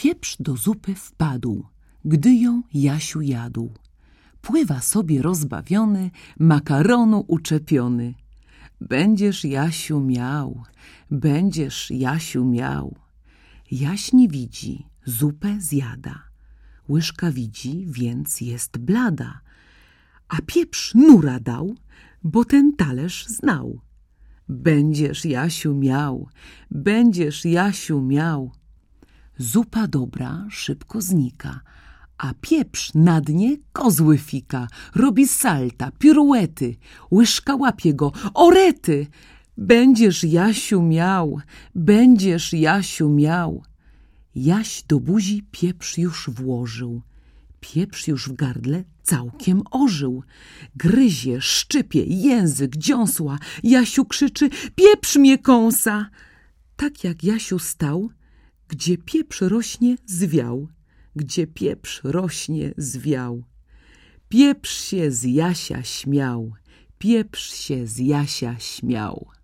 Pieprz do zupy wpadł, gdy ją Jasiu jadł. Pływa sobie rozbawiony, makaronu uczepiony. Będziesz, Jasiu, miał, będziesz, Jasiu, miał. Jaś nie widzi, zupę zjada. Łyżka widzi, więc jest blada. A pieprz nura dał, bo ten talerz znał. Będziesz, Jasiu, miał, będziesz, Jasiu, miał. Zupa dobra szybko znika, a pieprz na dnie kozły fika. Robi salta, piruety, łyżka łapie go, orety. Będziesz, Jasiu, miał, będziesz, Jasiu, miał. Jaś do buzi pieprz już włożył. Pieprz już w gardle całkiem ożył. Gryzie, szczypie, język dziąsła. Jasiu krzyczy: pieprz mnie kąsa! Tak jak Jasiu stał, gdzie pieprz rośnie, zwiał. Gdzie pieprz rośnie, zwiał. Pieprz się z Jasia śmiał. Pieprz się z Jasia śmiał.